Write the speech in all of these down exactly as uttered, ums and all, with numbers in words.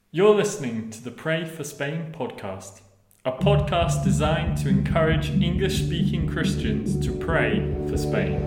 You're listening to the Pray for Spain podcast, a podcast designed to encourage English-speaking Christians to pray for Spain.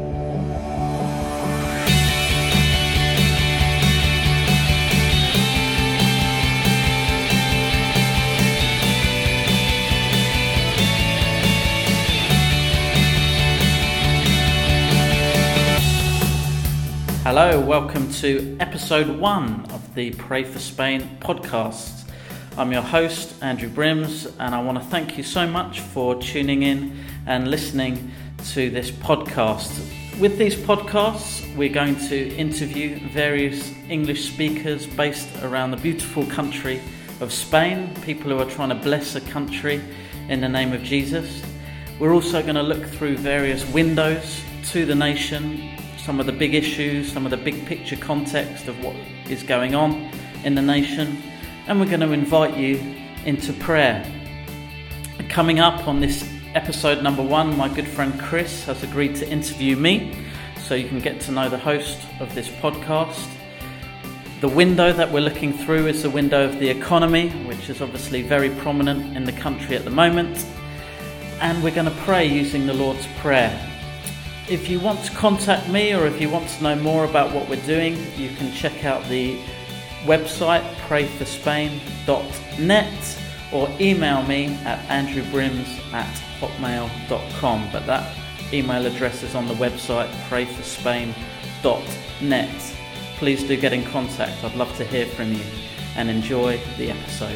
Hello, welcome to episode one of the Pray for Spain podcast. I'm your host, Andrew Brims, and I want to thank you so much for tuning in and listening to this podcast. With these podcasts, we're going to interview various English speakers based around the beautiful country of Spain, people who are trying to bless a country in the name of Jesus. We're also going to look through various windows to the nation, some of the big issues, some of the big picture context of what is going on in the nation, and we're going to invite you into prayer. Coming up on this episode number one, my good friend Chris has agreed to interview me, so you can get to know the host of this podcast. The window that we're looking through is the window of the economy, which is obviously very prominent in the country at the moment, and we're going to pray using the Lord's Prayer. If you want to contact me or if you want to know more about what we're doing, you can check out the website pray for spain dot net or email me at andrew brims at hotmail dot com. But that email address is on the website pray for spain dot net. Please do get in contact. I'd love to hear from you, and enjoy the episode.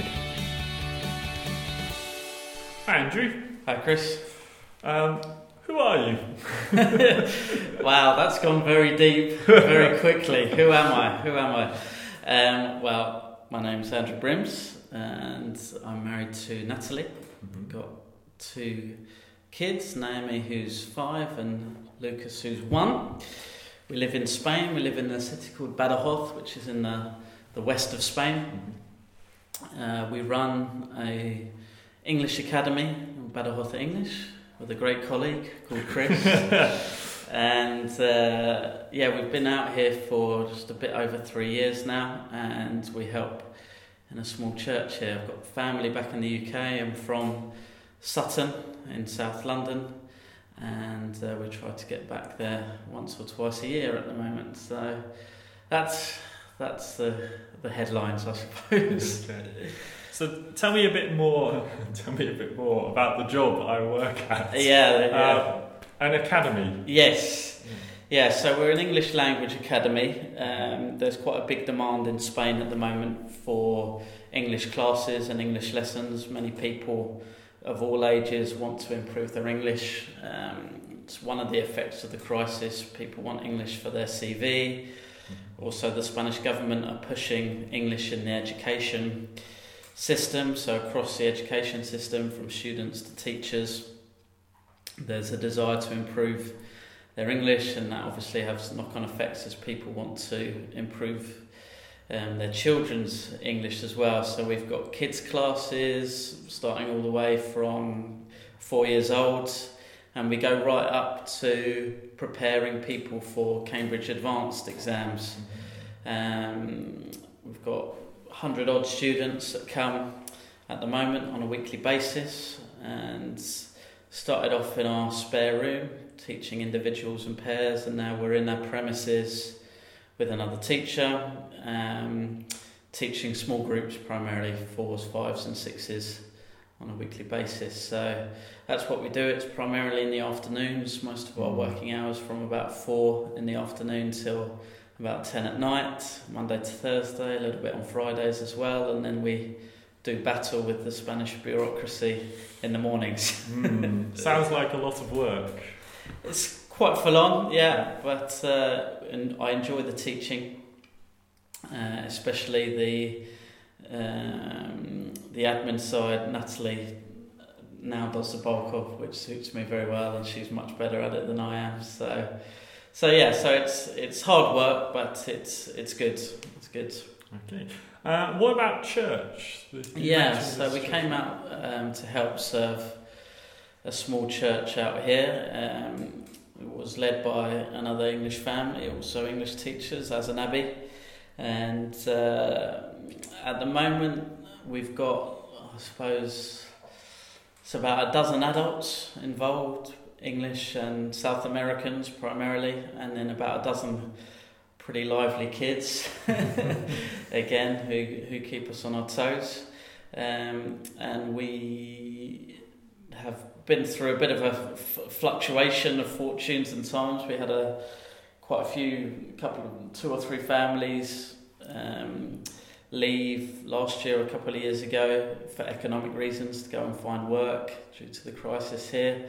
Hi Andrew. Hi Chris. Um, who are you? Wow, that's gone very deep, very quickly. Who am I? Who am I? Um, well, my name's Andrew Brims, and I'm married to Natalie. Mm-hmm. Got two kids, Naomi who's five and Lucas who's one. We live in Spain. We live in a city called Badajoz, which is in the, the west of Spain. Mm-hmm. Uh, we run a English academy, Badajoz English, with a great colleague called Chris. and uh, yeah, we've been out here for just a bit over three years now, and we help in a small church here. I've got family back in the U K. I'm from Sutton in South London, and uh, we try to get back there once or twice a year at the moment. So that's that's the the headlines, I suppose. Okay. So tell me a bit more. Tell me a bit more about the job I work at. Yeah, yeah. Uh, an academy. Yes. Yeah. So we're an English language academy. Um, there's quite a big demand in Spain at the moment for English classes and English lessons. Many people of all ages want to improve their English. Um, it's one of the effects of the crisis. People want English for their C V. Also, the Spanish government are pushing English in the education system, so across the education system, from students to teachers, there's a desire to improve their English, and that obviously has knock-on effects as people want to improve um, their children's English as well. So we've got kids classes starting all the way from four years old, and we go right up to preparing people for Cambridge Advanced exams. Um, we've got one hundred odd students that come at the moment on a weekly basis, and started off in our spare room teaching individuals and pairs, and now we're in our premises with another teacher, um, teaching small groups, primarily fours, fives and sixes on a weekly basis. So that's what we do. It's primarily in the afternoons, most of our working hours from about four in the afternoon till about ten at night, Monday to Thursday, a little bit on Fridays as well, and then we do battle with the Spanish bureaucracy in the mornings. Mm, sounds like a lot of work. It's quite full on, yeah, but uh, and I enjoy the teaching, uh, especially the um, the admin side. Natalie now does the bulk of, which suits me very well, and she's much better at it than I am. So. So yeah, so it's it's hard work, but it's it's good. It's good. Okay. Uh, what about church? You yeah, so we church. came out um, to help serve a small church out here. Um, it was led by another English family, also English teachers, as an abbey, And uh, at the moment, we've got, I suppose, it's about a dozen adults involved, English and South Americans primarily, and then about a dozen pretty lively kids, again, who, who keep us on our toes. Um, and we have been through a bit of a f- fluctuation of fortunes and times. We had a quite a few, couple of, two or three families um, leave last year, a couple of years ago, for economic reasons, to go and find work due to the crisis here,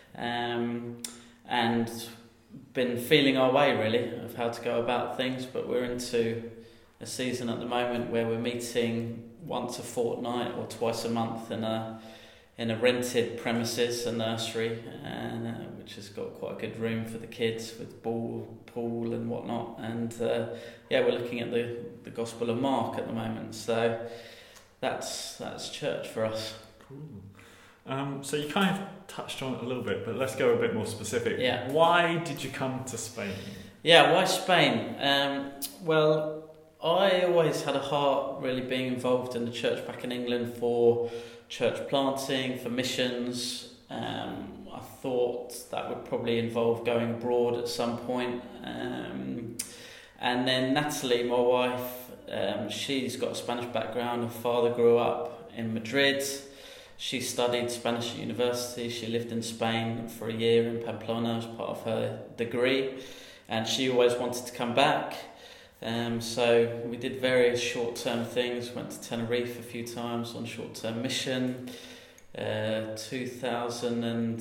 um, and been feeling our way really of how to go about things. But we're into a season at the moment where we're meeting once a fortnight or twice a month in a in a rented premises, a nursery, and uh, which has got quite a good room for the kids with ball, pool and whatnot. And uh, yeah, we're looking at the, the Gospel of Mark at the moment. So that's that's church for us. Cool. Um, so you kind of touched on it a little bit, but let's go a bit more specific. Yeah. Why did you come to Spain? Yeah, why Spain? Um, well, I always had a heart really being involved in the church back in England for church planting, for missions. Um, I thought that would probably involve going abroad at some point. Um, and then Natalie, my wife, um, she's got a Spanish background. Her father grew up in Madrid. She studied Spanish at university. She lived in Spain for a year in Pamplona as part of her degree. And she always wanted to come back. Um, so we did various short-term things, went to Tenerife a few times on short-term mission. Uh, two thousand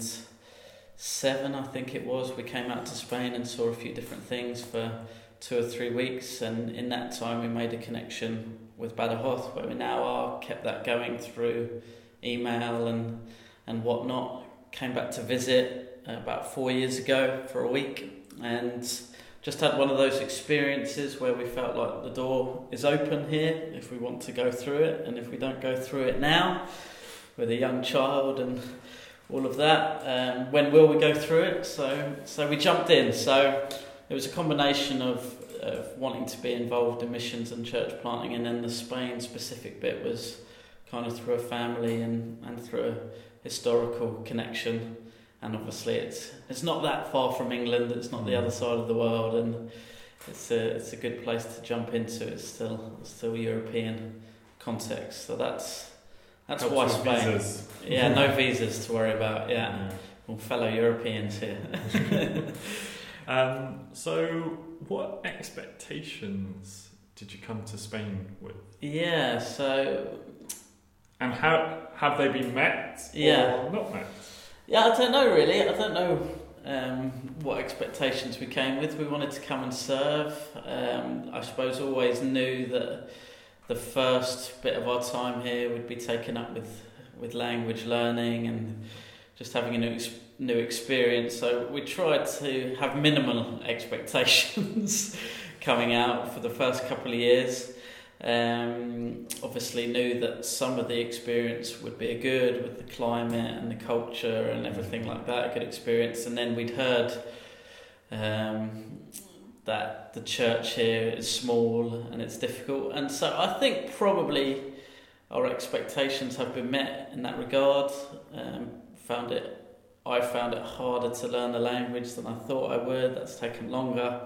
seven, I think it was, we came out to Spain and saw a few different things for two or three weeks, and in that time we made a connection with Badajoz, where we now are, kept that going through email and, and whatnot. Came back to visit uh, about four years ago for a week, and just had one of those experiences where we felt like the door is open here if we want to go through it, and if we don't go through it now with a young child and all of that, um, when will we go through it? So so we jumped in. So it was a combination of, of wanting to be involved in missions and church planting, and then the Spain specific bit was kind of through a family and, and through a historical connection. And obviously it's it's not that far from England, it's not the other side of the world, and it's a it's a good place to jump into. It's still it's still European context. So that's that's Helps why with Spain. Visas. Yeah, no visas to worry about, yeah. yeah. All fellow Europeans here. um, so what expectations did you come to Spain with? Yeah, so And how have they been met or Yeah. not met? Yeah, I don't know really. I don't know um, what expectations we came with. We wanted to come and serve. Um, I suppose always knew that the first bit of our time here would be taken up with, with language learning and just having a new ex- new experience. So we tried to have minimal expectations coming out for the first couple of years. Um, obviously knew that some of the experience would be a good with the climate and the culture and everything like that, a good experience. And then we'd heard um, that the church here is small and it's difficult. And so I think probably our expectations have been met in that regard. Um, found it, I found it harder to learn the language than I thought I would. That's taken longer.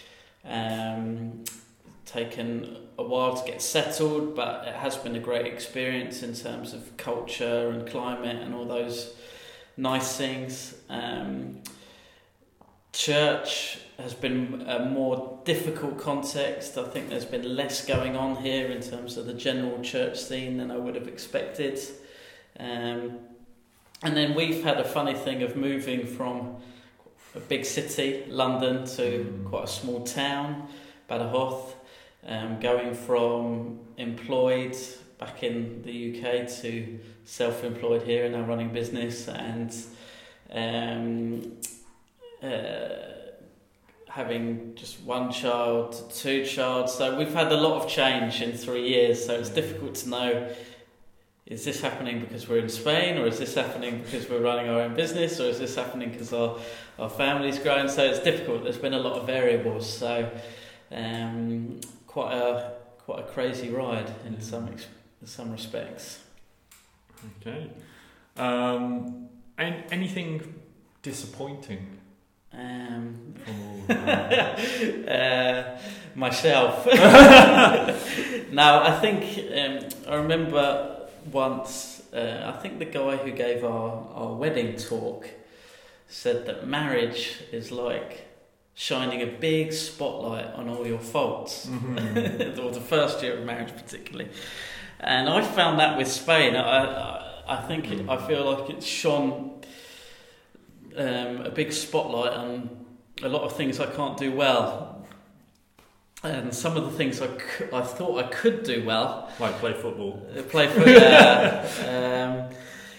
Um, taken a while to get settled, but it has been a great experience in terms of culture and climate and all those nice things. Um, church has been a more difficult context. I think there's been less going on here in terms of the general church scene than I would have expected. Um, and then we've had a funny thing of moving from a big city, London, to Mm. quite a small town, Badajoz. Um, going from employed back in the U K to self-employed here and now running business, and um, uh, having just one child to two child. So we've had a lot of change in three years, so it's difficult to know, is this happening because we're in Spain, or is this happening because we're running our own business, or is this happening because our, our family's growing? So it's difficult. There's been a lot of variables. So um, quite a quite a crazy ride in yeah. some ex- in some respects. Okay. Um, and anything disappointing? Um, from all of that? uh, myself. No, I think um, I remember once. Uh, I think the guy who gave our, our wedding talk said that marriage is like shining a big spotlight on all your faults, mm-hmm. or the first year of marriage particularly. And I found that with Spain. I I, I think it, I feel like it's shone um, a big spotlight on a lot of things I can't do well. And some of the things I, c- I thought I could do well, like play football, uh, play football. uh, um,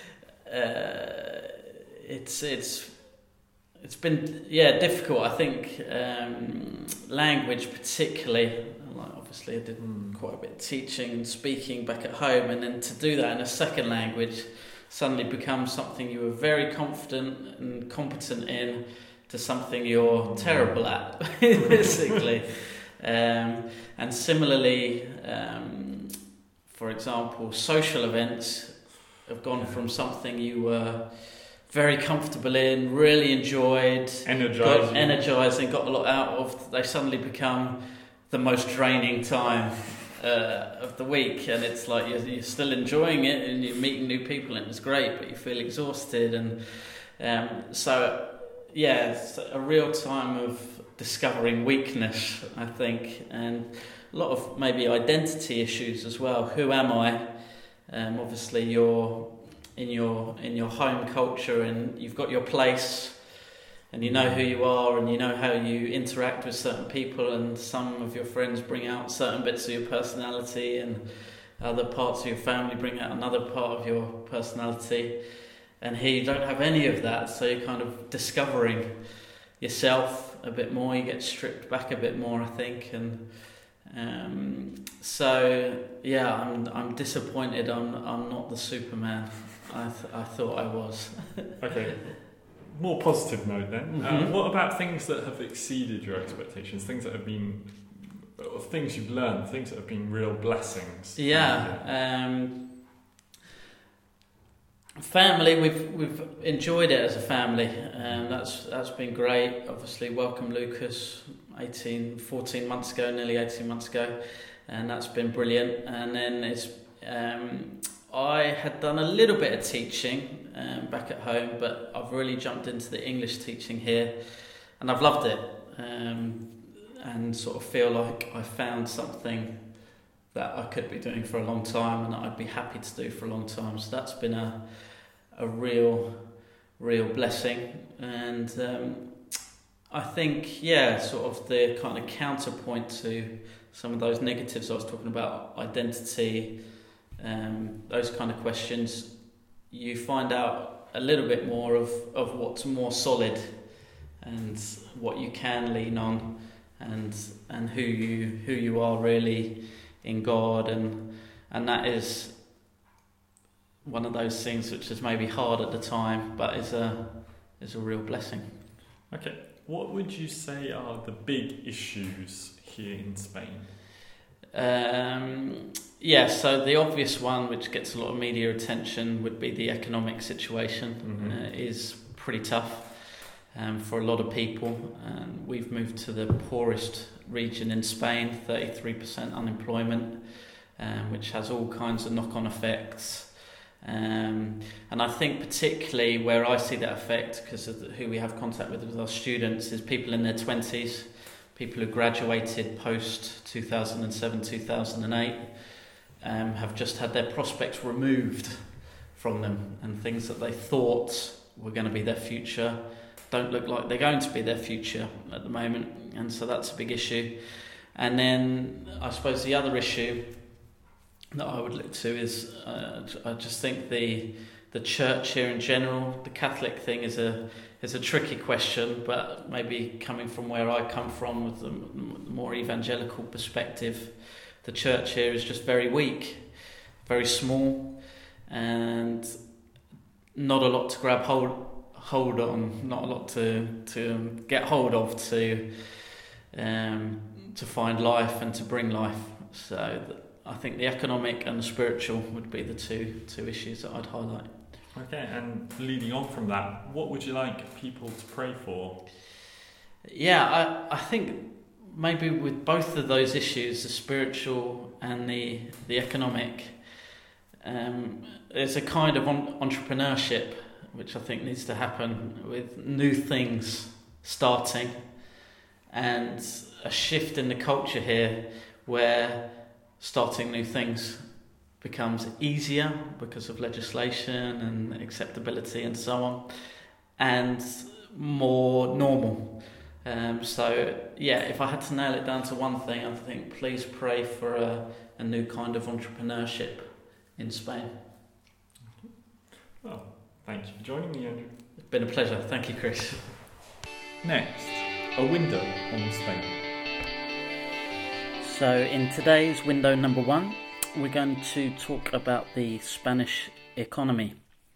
uh, it's it's it's been yeah difficult. I think um, language particularly. Like obviously, I did mm. quite a bit of teaching and speaking back at home, and then to do that in a second language suddenly becomes something you were very confident and competent in to something you're terrible at, basically. Um, and similarly, um, for example, social events have gone from something you were very comfortable in, really enjoyed, energizing, got energized and got a lot out of, they suddenly become the most draining time uh, of the week, and it's like you're, you're still enjoying it and you're meeting new people and it's great, but you feel exhausted. And um, so, yeah, it's a real time of discovering weakness, I think, and a lot of maybe identity issues as well. Who am I? Um, obviously, you're in your in your home culture, and you've got your place, and you know who you are, and you know how you interact with certain people. And some of your friends bring out certain bits of your personality, and other parts of your family bring out another part of your personality. And here you don't have any of that, so you're kind of discovering yourself a bit more. You get stripped back a bit more, I think, and um, so yeah, I'm I'm disappointed. I'm I'm not the Superman I th- I thought I was. Okay, more positive note then. Mm-hmm. Um, what about things that have exceeded your expectations? Things that have been, or things you've learned, things that have been real blessings. Yeah. Um, Family, we've we've enjoyed it as a family, and that's that's been great. Obviously, welcome Lucas eighteen, fourteen months ago, nearly eighteen months ago, and that's been brilliant. And then it's um, I had done a little bit of teaching um, back at home, but I've really jumped into the English teaching here, and I've loved it, um, and sort of feel like I found something that I could be doing for a long time, and that I'd be happy to do for a long time. So that's been a a real, real blessing. And um, I think, yeah, sort of the kind of counterpoint to some of those negatives I was talking about, identity, um, those kind of questions, you find out a little bit more of, of what's more solid and what you can lean on, and and who you who you are really in God, and and that is one of those things which is maybe hard at the time, but is a is a real blessing. Okay, what would you say are the big issues here in Spain? Um, yeah, so the obvious one, which gets a lot of media attention, would be the economic situation. Mm-hmm. uh, is pretty tough um, for a lot of people. And we've moved to the poorest region in Spain, thirty-three percent unemployment, um, which has all kinds of knock-on effects. Um, and I think particularly where I see that effect, because of the, who we have contact with with our students, is people in their twenties, people who graduated post two thousand seven, two thousand eight, um, have just had their prospects removed from them, and things that they thought were going to be their future don't look like they're going to be their future at the moment, and so that's a big issue. And then I suppose the other issue that I would look to is uh, I just think the the church here in general, the Catholic thing is a is a tricky question, but maybe coming from where I come from with the more evangelical perspective, the church here is just very weak, very small, and not a lot to grab hold hold on, not a lot to to get hold of to um, to find life and to bring life. So th- I think the economic and the spiritual would be the two two issues that I'd highlight. Okay, and leading on from that, what would you like people to pray for? Yeah, I, I think maybe with both of those issues, the spiritual and the the economic, um, there's a kind of on, entrepreneurship which I think needs to happen with new things starting, and a shift in the culture here where starting new things becomes easier because of legislation and acceptability and so on, and more normal. Um, so yeah, if I had to nail it down to one thing, I think please pray for a, a new kind of entrepreneurship in Spain. Well, thank you for joining me, Andrew. It's been a pleasure. Thank you, Chris. Next, a window on Spain. So in today's window number one, we're going to talk about the Spanish economy.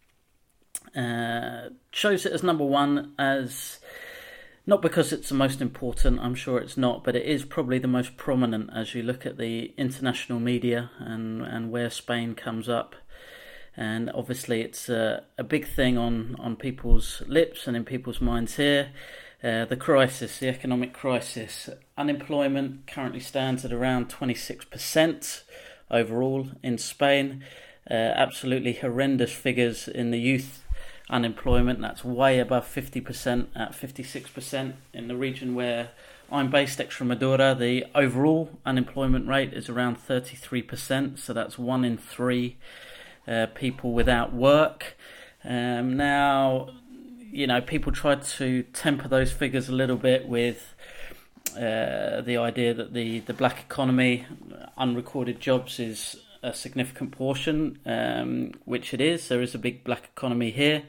Uh, chose it as number one as not because it's the most important, I'm sure it's not, but it is probably the most prominent as you look at the international media and, and where Spain comes up. And obviously it's a, a big thing on, on people's lips and in people's minds here. Uh, the crisis, the economic crisis. Unemployment currently stands at around twenty-six percent overall in Spain. Uh, absolutely horrendous figures in the youth unemployment. That's way above fifty percent at fifty-six percent in the region where I'm based, Extremadura. The overall unemployment rate is around thirty-three percent, so that's one in three uh, people without work. Um, now, you know, people try to temper those figures a little bit with uh, the idea that the, the black economy, unrecorded jobs, is a significant portion, um, which it is. There is a big black economy here.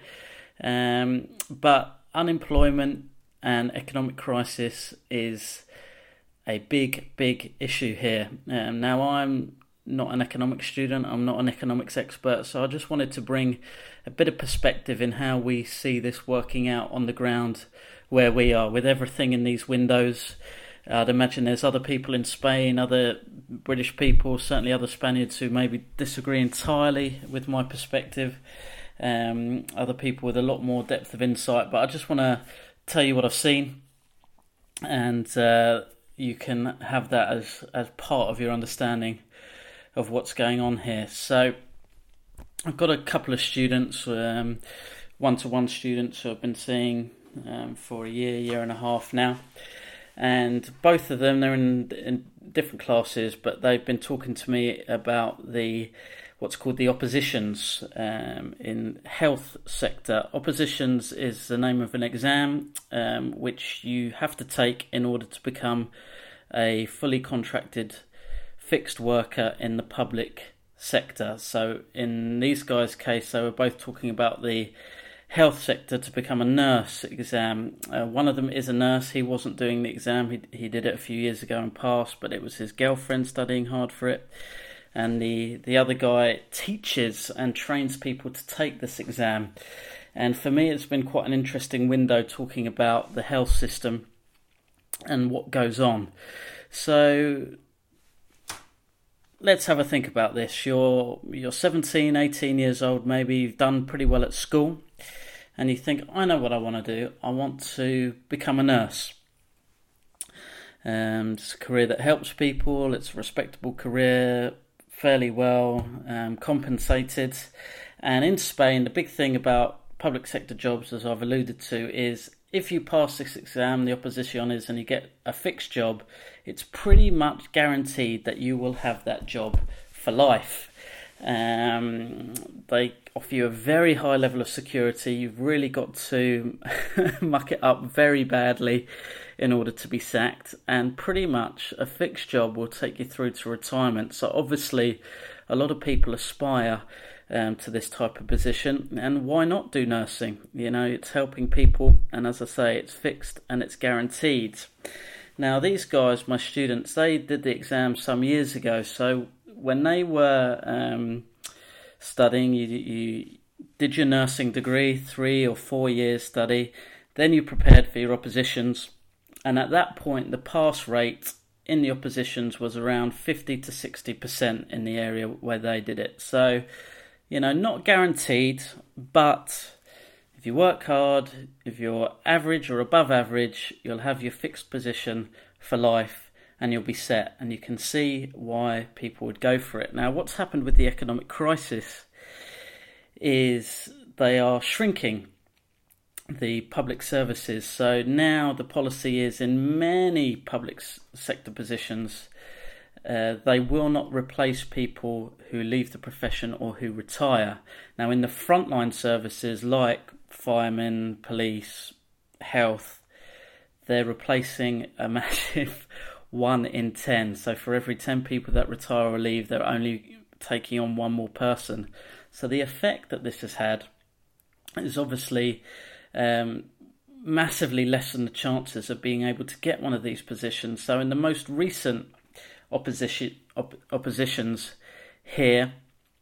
Um, but unemployment and economic crisis is a big, big issue here. Um, now, I'm not an economics student, I'm not an economics expert, so I just wanted to bring a bit of perspective in how we see this working out on the ground where we are, with everything in these windows. I'd imagine there's other people in Spain, other British people, certainly other Spaniards who maybe disagree entirely with my perspective, um, other people with a lot more depth of insight, but I just want to tell you what I've seen, and uh, you can have that as, as part of your understanding of what's going on here. So I've got a couple of students, um, one-to-one students who I've been seeing um, for a year, year and a half now, and both of them, they're in, in different classes, but they've been talking to me about the what's called the oppositions um, in health sector. Oppositions is the name of an exam um, which you have to take in order to become a fully contracted fixed worker in the public sector. So in these guys' case, they were both talking about the health sector to become a nurse exam. Uh, one of them is a nurse. He wasn't doing the exam. He he did it a few years ago and passed, but it was his girlfriend studying hard for it. And the, the other guy teaches and trains people to take this exam. And for me, it's been quite an interesting window talking about the health system and what goes on. So let's have a think about this. You're you're seventeen, eighteen years old, maybe you've done pretty well at school, and you think, I know what I want to do. I want to become a nurse. Um, it's a career that helps people. It's a respectable career, fairly well um, compensated. And in Spain, the big thing about public sector jobs, as I've alluded to, is if you pass this exam, the Oposiciones, and you get a fixed job, it's pretty much guaranteed that you will have that job for life. Um, they offer you a very high level of security. You've really got to muck it up very badly in order to be sacked, and pretty much a fixed job will take you through to retirement. So obviously a lot of people aspire Um, to this type of position, and why not do nursing? You know, it's helping people, and as I say, it's fixed and it's guaranteed. Now, these guys, my students, they did the exam some years ago, so when they were um, studying, you, you did your nursing degree, three or four years study, then you prepared for your oppositions, and at that point the pass rate in the oppositions was around fifty to sixty percent in the area where they did it. So, you know, not guaranteed, but if you work hard, if you're average or above average, you'll have your fixed position for life and you'll be set. And you can see why people would go for it. Now, what's happened with the economic crisis is they are shrinking the public services. So now the policy is in many public sector positions, uh, they will not replace people who leave the profession or who retire. Now in the frontline services like firemen, police, health, they're replacing a massive one in ten. So for every ten people that retire or leave, they're only taking on one more person. So the effect that this has had is obviously um, massively lessen the chances of being able to get one of these positions. So in the most recent opposition op- oppositions here,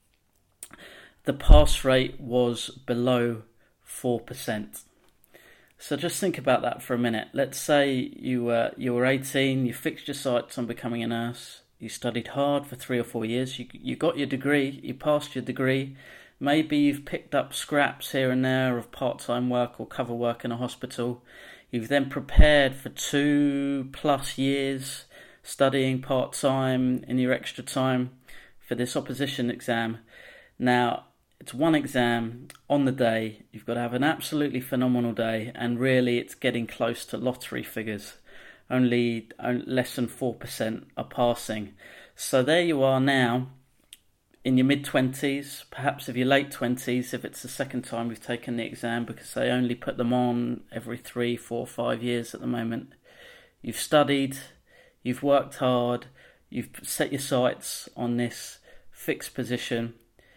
the pass rate was below four percent. So just think about that for a minute. Let's say you were you were eighteen, you fixed your sights on becoming a nurse, you studied hard for three or four years, you you got your degree, you passed your degree. Maybe you've picked up scraps here and there of part-time work or cover work in a hospital. You've then prepared for two plus years studying part-time in your extra time for this opposition exam. Now, it's one exam on the day. You've got to have an absolutely phenomenal day, and really it's getting close to lottery figures. Only less than four percent are passing. So there you are now, in your mid-twenties, perhaps if you're late twenties, if it's the second time you've taken the exam, because they only put them on every three, four, five years at the moment. You've studied, you've worked hard, you've set your sights on this fixed position,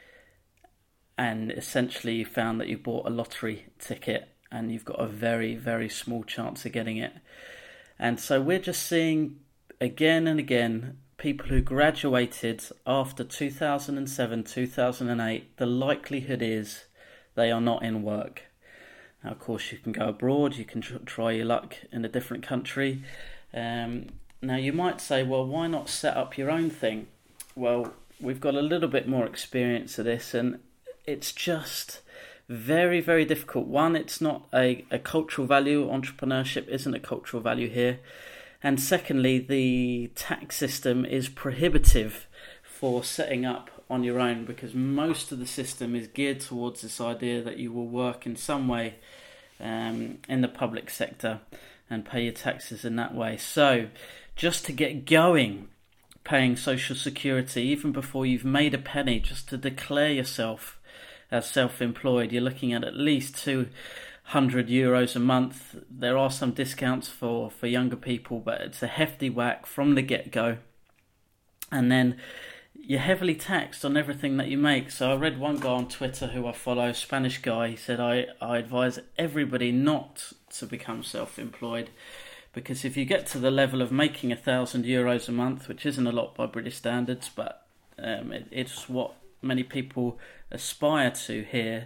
and essentially you found that you bought a lottery ticket and you've got a very, very small chance of getting it. And so we're just seeing again and again people who graduated after two thousand seven, two thousand eight, the likelihood is they are not in work. Now, of course, you can go abroad, you can tr- try your luck in a different country. Um, now, you might say, well, why not set up your own thing? Well, we've got a little bit more experience of this, and it's just very, very difficult. One, it's not a, a cultural value. Entrepreneurship isn't a cultural value here. And secondly, the tax system is prohibitive for setting up on your own, because most of the system is geared towards this idea that you will work in some way um, in the public sector and pay your taxes in that way. So just to get going, paying social security, even before you've made a penny, just to declare yourself as self-employed, you're looking at at least two hundred euros a month. There are some discounts for, for younger people, but it's a hefty whack from the get-go. And then you're heavily taxed on everything that you make. So I read one guy on Twitter who I follow, Spanish guy, he said, I, I advise everybody not to become self-employed, because if you get to the level of making a thousand euros a month, which isn't a lot by British standards, but um, it, it's what many people aspire to here,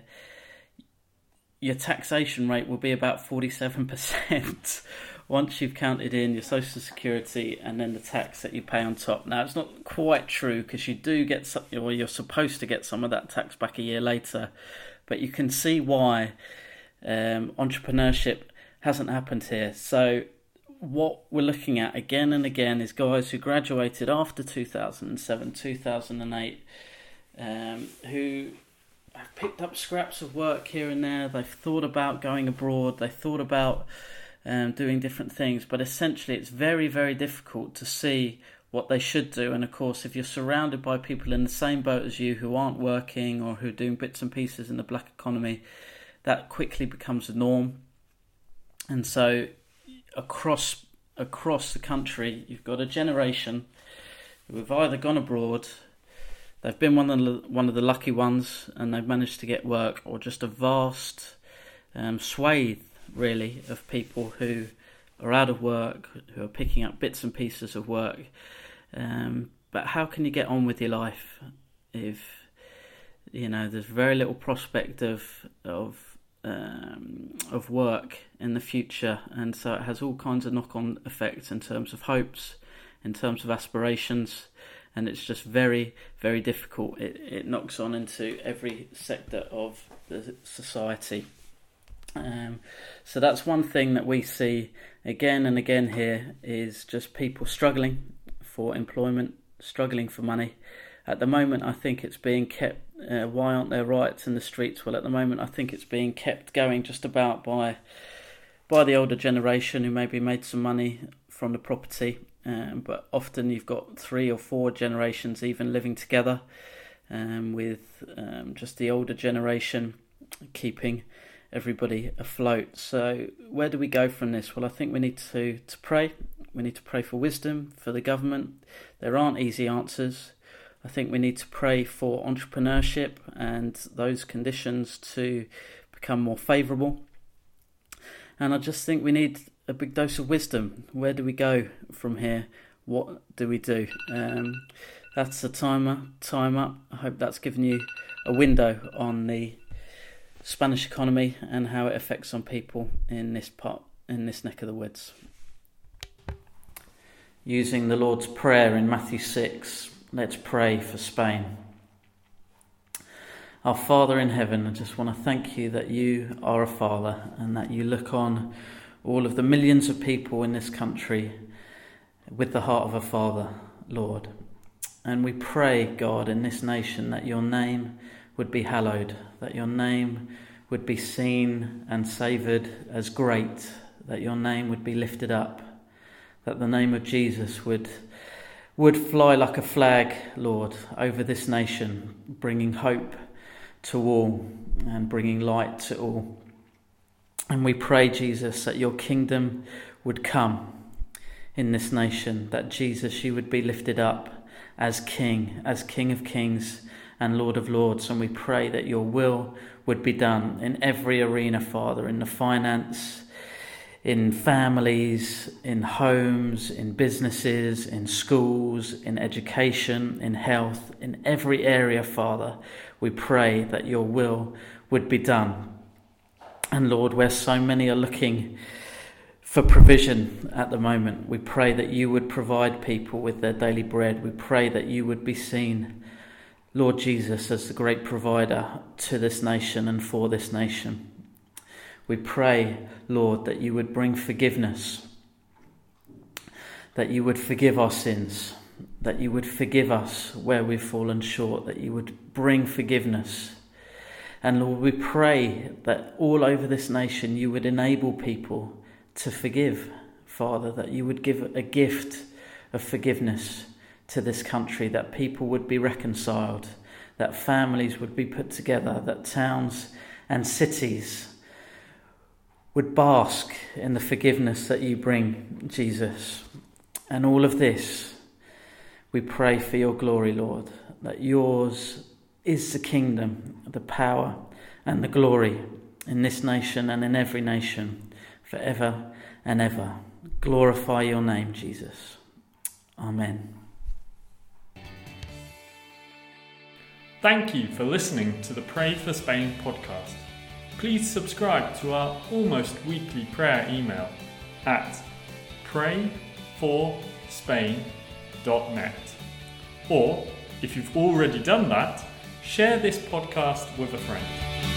your taxation rate will be about forty-seven percent once you've counted in your social security and then the tax that you pay on top. Now, it's not quite true, because you do get some, or you're supposed to get some of that tax back a year later, but you can see why um, entrepreneurship hasn't happened here. So what we're looking at again and again is guys who graduated after two thousand seven, two thousand eight, um, who I've picked up scraps of work here and there. They've thought about going abroad. They thought about um, doing different things. But essentially, it's very, very difficult to see what they should do. And of course, if you're surrounded by people in the same boat as you who aren't working or who are doing bits and pieces in the black economy, that quickly becomes the norm. And so across across the country, you've got a generation who have either gone abroad, they've been one of the, one of the lucky ones and they've managed to get work, or just a vast um, swathe, really, of people who are out of work, who are picking up bits and pieces of work. Um, but how can you get on with your life if, you know, there's very little prospect of of um, of work in the future? And so it has all kinds of knock-on effects in terms of hopes, in terms of aspirations, and it's just very, very difficult. It, it knocks on into every sector of the society. Um, so that's one thing that we see again and again here, is just people struggling for employment, struggling for money. At the moment, I think it's being kept, uh, why aren't there riots in the streets? Well, at the moment, I think it's being kept going just about by by the older generation who maybe made some money from the property. Um, but often you've got three or four generations even living together, um, with um, just the older generation keeping everybody afloat. So where do we go from this? Well, I think we need to, to pray. We need to pray for wisdom for the government. There aren't easy answers. I think we need to pray for entrepreneurship and those conditions to become more favourable. And I just think we need a big dose of wisdom. Where do we go from here? What do we do? Um, that's the timer, time up. I hope that's given you a window on the Spanish economy and how it affects on people in this part, in this neck of the woods. Using the Lord's Prayer in Matthew six, let's pray for Spain. Our Father in heaven, I just want to thank you that you are a Father and that you look on all of the millions of people in this country with the heart of a Father, Lord. And we pray, God, in this nation that your name would be hallowed, that your name would be seen and savoured as great, that your name would be lifted up, that the name of Jesus would would fly like a flag, Lord, over this nation, bringing hope to all and bringing light to all. And we pray, Jesus, that your kingdom would come in this nation, that Jesus, you would be lifted up as King, as King of Kings and Lord of Lords. And we pray that your will would be done in every arena, Father, in the finance, in families, in homes, in businesses, in schools, in education, in health, in every area, Father. We pray that your will would be done. And Lord, where so many are looking for provision at the moment, we pray that you would provide people with their daily bread. We pray that you would be seen, Lord Jesus, as the great provider to this nation and for this nation. We pray, Lord, that you would bring forgiveness, that you would forgive our sins, that you would forgive us where we've fallen short, that you would bring forgiveness. And Lord, we pray that all over this nation you would enable people to forgive, Father, that you would give a gift of forgiveness to this country, that people would be reconciled, that families would be put together, that towns and cities would bask in the forgiveness that you bring, Jesus. And all of this, we pray for your glory, Lord, that yours is the kingdom, the power and the glory in this nation and in every nation forever and ever. Glorify your name, Jesus. Amen. Thank you for listening to the Pray for Spain podcast. Please subscribe to our almost weekly prayer email at pray for spain dot net. Or, if you've already done that, share this podcast with a friend.